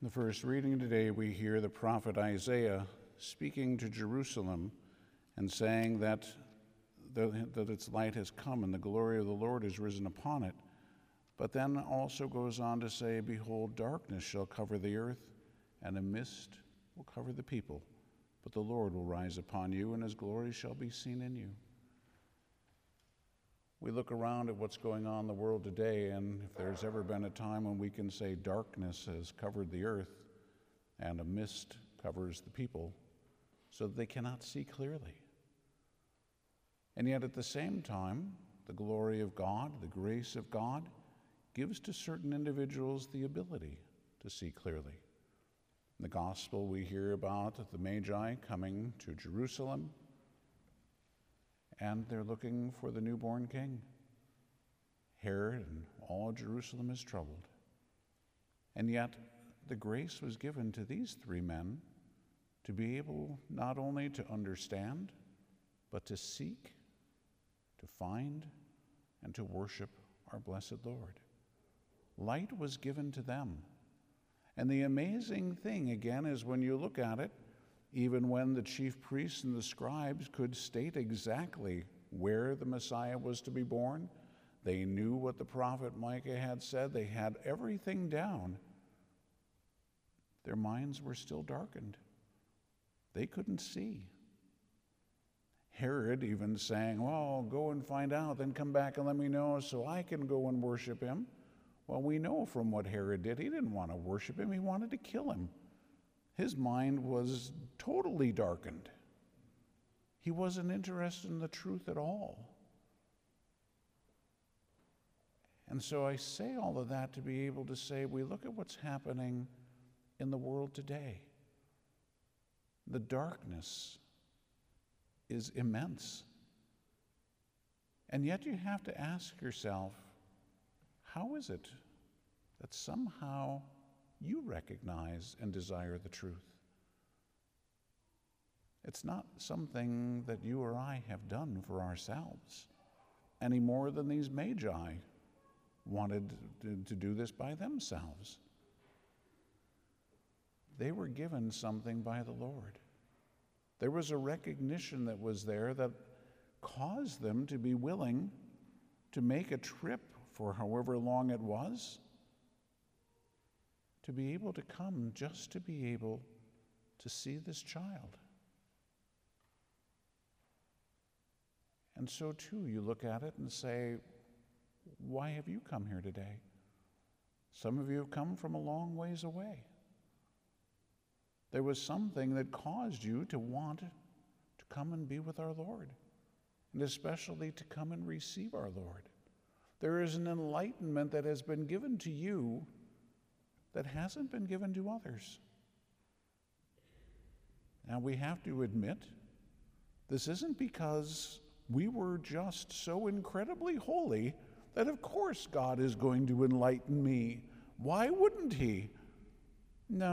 The first reading today, we hear the prophet Isaiah speaking to Jerusalem and saying that its light has come and the glory of the Lord is risen upon it. But then also goes on to say, behold, darkness shall cover the earth, and a mist will cover the people. But the Lord will rise upon you, and his glory shall be seen in you. We look around at what's going on in the world today, and if there's ever been a time when we can say darkness has covered the earth and a mist covers the people so that they cannot see clearly. And yet at the same time, the glory of God, the grace of God, gives to certain individuals the ability to see clearly. In the gospel, we hear about the Magi coming to Jerusalem, and they're looking for the newborn king. Herod and all Jerusalem is troubled. And yet, the grace was given to these three men to be able not only to understand, but to seek, to find, and to worship our blessed Lord. Light was given to them. And the amazing thing, again, is when you look at it, even when the chief priests and the scribes could state exactly where the Messiah was to be born, they knew what the prophet Micah had said, they had everything down. Their minds were still darkened. They couldn't see. Herod even saying, well, go and find out, then come back and let me know so I can go and worship him. Well, we know from what Herod did, he didn't want to worship him, he wanted to kill him. His mind was totally darkened. He wasn't interested in the truth at all. And so I say all of that to be able to say, we look at what's happening in the world today. The darkness is immense. And yet you have to ask yourself, how is it that somehow you recognize and desire the truth? It's not something that you or I have done for ourselves any more than these Magi wanted to do this by themselves. They were given something by the Lord. There was a recognition that was there that caused them to be willing to make a trip for however long it was, to be able to come just to be able to see this child. And so too, you look at it and say, why have you come here today? Some of you have come from a long ways away. There was something that caused you to want to come and be with our Lord, and especially to come and receive our Lord. There is an enlightenment that has been given to you that hasn't been given to others. Now we have to admit, this isn't because we were just so incredibly holy that of course God is going to enlighten me. Why wouldn't he? No.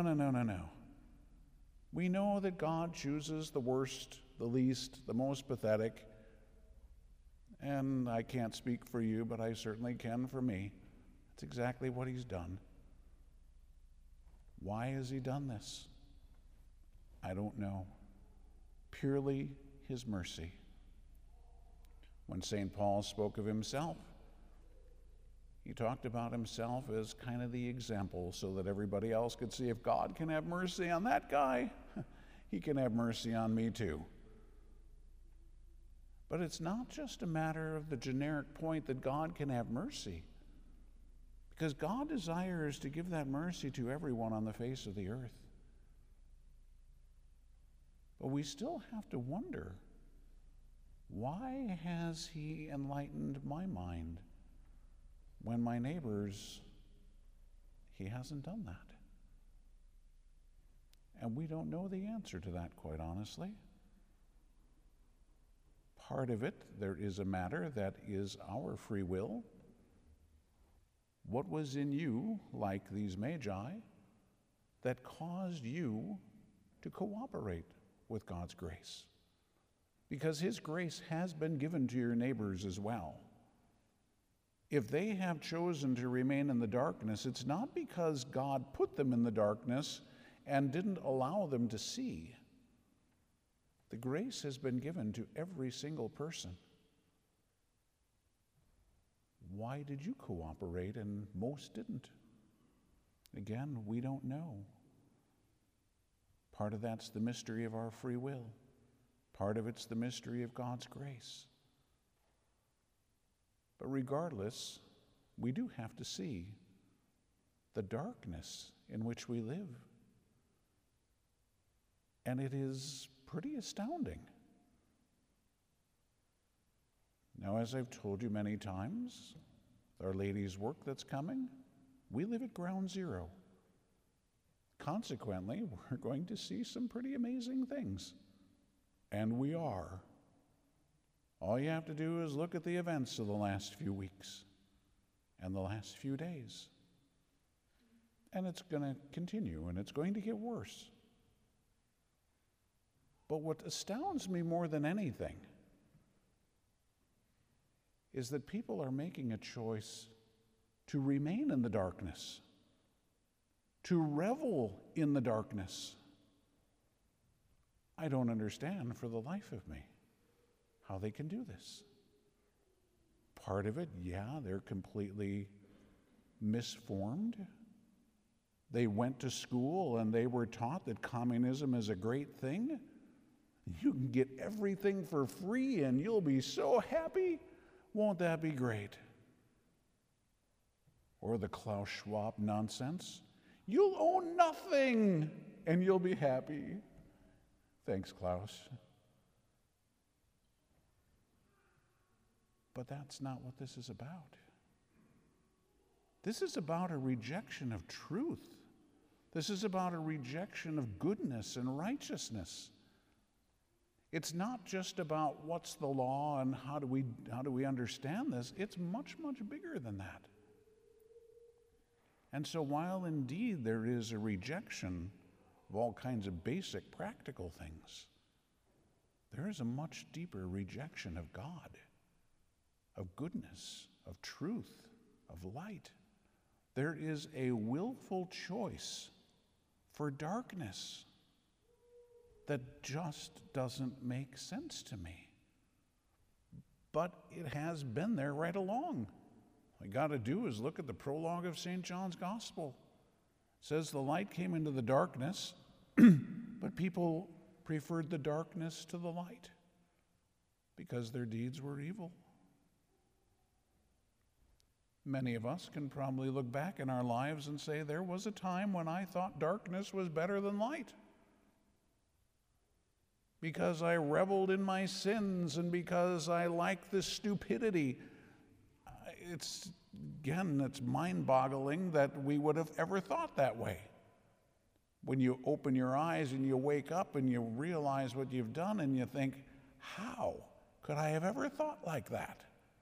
We know that God chooses the worst, the least, the most pathetic, and I can't speak for you, but I certainly can for me. That's exactly what he's done. Why has he done this? I don't know. Purely his mercy. When St. Paul spoke of himself, he talked about himself as kind of the example so that everybody else could see if God can have mercy on that guy, he can have mercy on me too. But it's not just a matter of the generic point that God can have mercy, because God desires to give that mercy to everyone on the face of the earth. But we still have to wonder, why has he enlightened my mind when my neighbors, he hasn't done that? And we don't know the answer to that, quite honestly. Part of it, there is a matter that is our free will. What was in you, like these Magi, that caused you to cooperate with God's grace? Because his grace has been given to your neighbors as well. if they have chosen to remain in the darkness, it's not because God put them in the darkness and didn't allow them to see. The grace has been given to every single person. Why did you cooperate and most didn't? Again, we don't know. Part of that's the mystery of our free will. Part of it's the mystery of God's grace. But regardless, we do have to see the darkness in which we live. And it is pretty astounding. Now, as I've told you many times, Our Lady's work that's coming, we live at ground zero. Consequently, we're going to see some pretty amazing things. And we are. All you have to do is look at the events of the last few weeks and the last few days. And it's going to continue, and it's going to get worse. But what astounds me more than anything is that people are making a choice to remain in the darkness, to revel in the darkness. I don't understand for the life of me how they can do this. Part of it, yeah, they're completely misformed. They went to school and they were taught that communism is a great thing. You can get everything for free and you'll be so happy. Won't that be great? Or the Klaus Schwab nonsense. You'll own nothing and you'll be happy. Thanks, Klaus. But that's not what this is about. This is about a rejection of truth. This is about a rejection of goodness and righteousness. It's not just about what's the law and how do we understand this. It's much, much bigger than that. And so while indeed there is a rejection of all kinds of basic practical things, there is a much deeper rejection of God, of goodness, of truth, of light. There is a willful choice for darkness that just doesn't make sense to me. But it has been there right along. All you got to do is look at the prologue of St. John's Gospel. It says the light came into the darkness, but people preferred the darkness to the light because their deeds were evil. Many of us can probably look back in our lives and say, there was a time when I thought darkness was better than light. Because I reveled in my sins and because I liked this stupidity. It's mind-boggling that we would have ever thought that way. When you open your eyes and you wake up and you realize what you've done and you think, how could I have ever thought like that?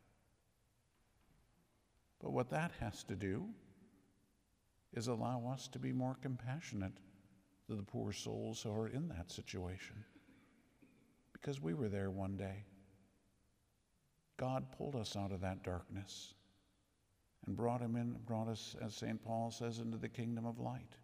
But what that has to do is allow us to be more compassionate to the poor souls who are in that situation. Because we were there one day. God pulled us out of that darkness and brought us, as St. Paul says, into the kingdom of light.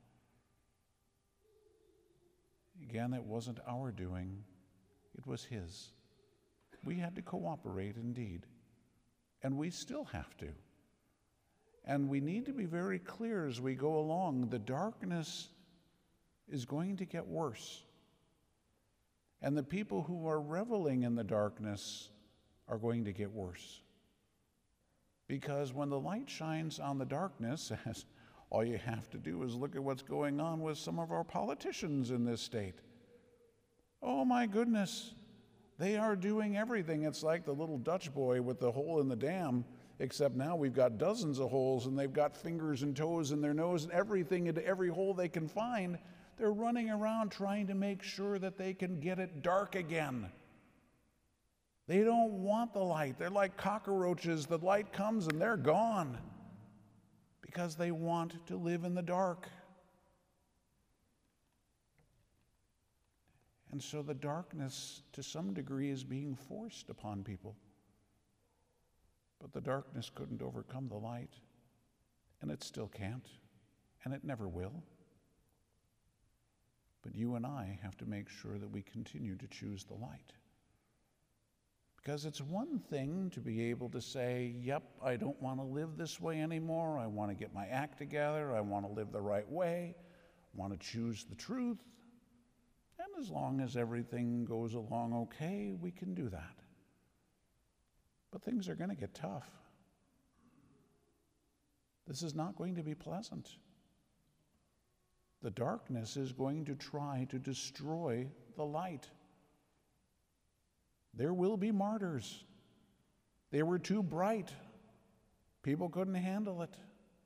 Again, it wasn't our doing, it was his. We had to cooperate indeed, and we still have to. And we need to be very clear as we go along. The darkness is going to get worse. And the people who are reveling in the darkness are going to get worse. Because when the light shines on the darkness, all you have to do is look at what's going on with some of our politicians in this state. Oh my goodness, they are doing everything. It's like the little Dutch boy with the hole in the dam, except now we've got dozens of holes and they've got fingers and toes in their nose and everything into every hole they can find. They're running around trying to make sure that they can get it dark again. They don't want the light. They're like cockroaches. The light comes and they're gone because they want to live in the dark. And so the darkness, to some degree, is being forced upon people. But the darkness couldn't overcome the light, and it still can't, and it never will. But you and I have to make sure that we continue to choose the light. Because it's one thing to be able to say, yep, I don't want to live this way anymore. I want to get my act together. I want to live the right way. I want to choose the truth. And as long as everything goes along okay, we can do that. But things are going to get tough. This is not going to be pleasant. The darkness is going to try to destroy the light. There will be martyrs. They were too bright. People couldn't handle it.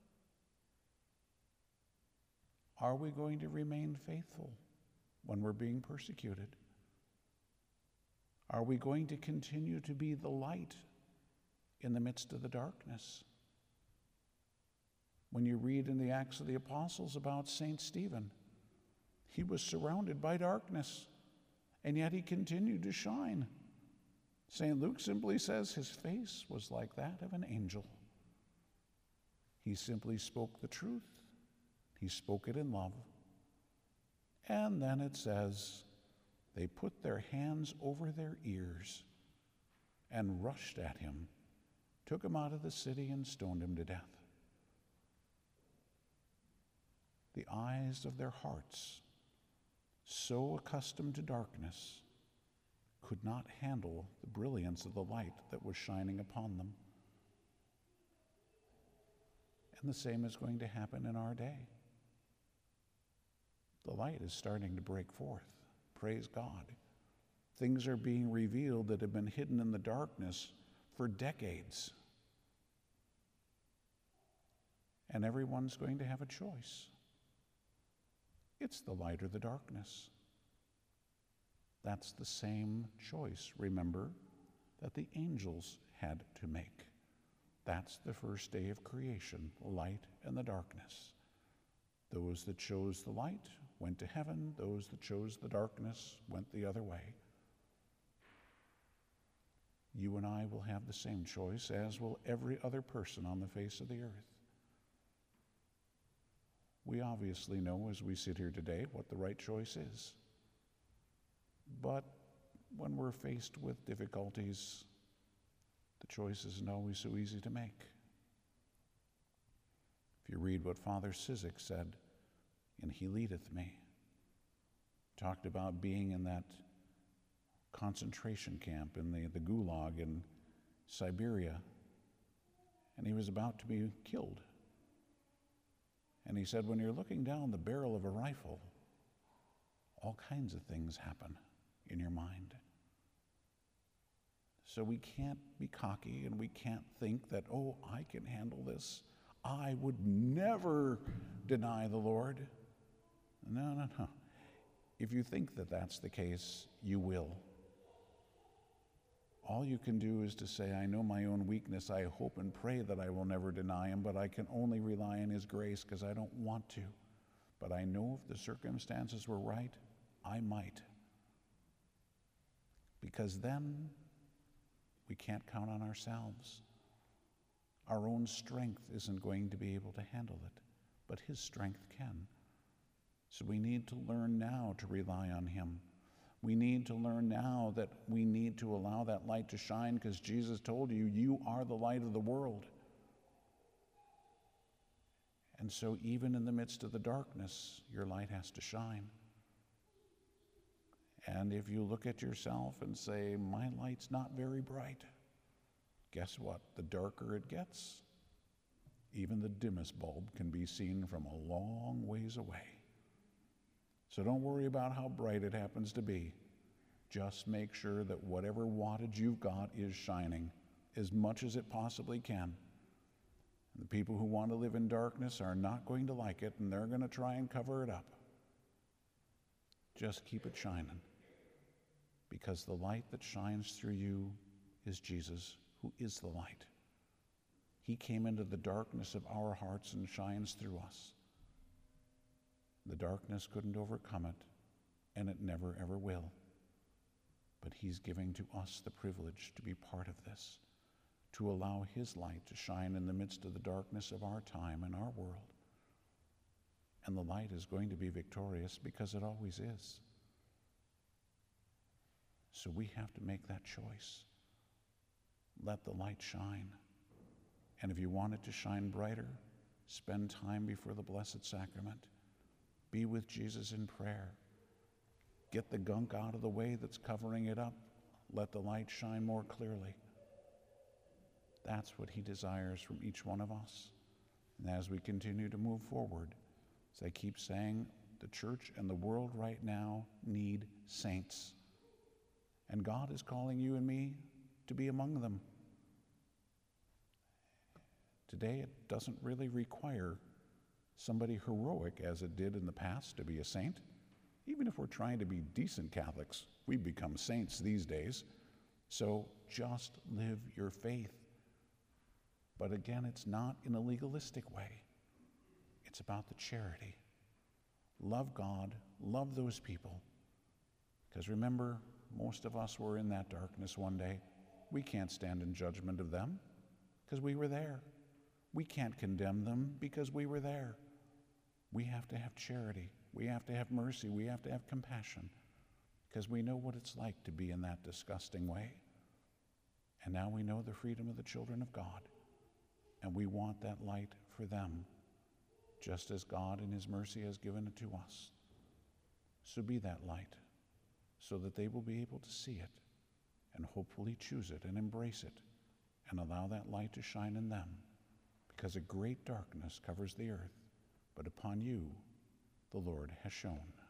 Are we going to remain faithful when we're being persecuted? Are we going to continue to be the light in the midst of the darkness? When you read in the Acts of the Apostles about St. Stephen, he was surrounded by darkness, and yet he continued to shine. St. Luke simply says his face was like that of an angel. He simply spoke the truth. He spoke it in love. And then it says, they put their hands over their ears and rushed at him, took him out of the city and stoned him to death. The eyes of their hearts, so accustomed to darkness, could not handle the brilliance of the light that was shining upon them. And the same is going to happen in our day. The light is starting to break forth. Praise God. Things are being revealed that have been hidden in the darkness for decades. And everyone's going to have a choice. It's the light or the darkness. That's the same choice, remember, that the angels had to make. That's the first day of creation, the light and the darkness. Those that chose the light went to heaven. Those that chose the darkness went the other way. You and I will have the same choice, as will every other person on the face of the earth. We obviously know as we sit here today what the right choice is. But when we're faced with difficulties, the choice isn't always so easy to make. If you read what Father Cizik said in He Leadeth Me, talked about being in that concentration camp in the Gulag in Siberia, and he was about to be killed. And he said, when you're looking down the barrel of a rifle, all kinds of things happen in your mind. So we can't be cocky and we can't think that, oh, I can handle this. I would never deny the Lord. No. If you think that that's the case, you will. All you can do is to say, I know my own weakness. I hope and pray that I will never deny him, but I can only rely on his grace because I don't want to. But I know if the circumstances were right, I might. Because then we can't count on ourselves. Our own strength isn't going to be able to handle it, but his strength can. So we need to learn now to rely on him. We need to learn now that we need to allow that light to shine, because Jesus told you, you are the light of the world. And so even in the midst of the darkness, your light has to shine. And if you look at yourself and say, my light's not very bright, guess what? The darker it gets, even the dimmest bulb can be seen from a long ways away. So don't worry about how bright it happens to be. Just make sure that whatever wattage you've got is shining as much as it possibly can. And the people who want to live in darkness are not going to like it, and they're going to try and cover it up. Just keep it shining, because the light that shines through you is Jesus, who is the light. He came into the darkness of our hearts and shines through us. The darkness couldn't overcome it, and it never, ever will. But he's giving to us the privilege to be part of this, to allow his light to shine in the midst of the darkness of our time and our world. And the light is going to be victorious because it always is. So we have to make that choice. Let the light shine. And if you want it to shine brighter, spend time before the Blessed Sacrament. Be with Jesus in prayer. Get the gunk out of the way that's covering it up. Let the light shine more clearly. That's what he desires from each one of us. And as we continue to move forward, as I keep saying, the church and the world right now need saints. And God is calling you and me to be among them. Today, it doesn't really require somebody heroic as it did in the past to be a saint. Even if we're trying to be decent Catholics, we become saints these days. So just live your faith. But again, it's not in a legalistic way. It's about the charity. Love God, love those people. Because remember, most of us were in that darkness one day. We can't stand in judgment of them because we were there. We can't condemn them because we were there. We have to have charity. We have to have mercy. We have to have compassion because we know what it's like to be in that disgusting way. And now we know the freedom of the children of God. And we want that light for them, just as God in his mercy has given it to us. So be that light, so that they will be able to see it and hopefully choose it and embrace it and allow that light to shine in them, because a great darkness covers the earth, but upon you the Lord has shone.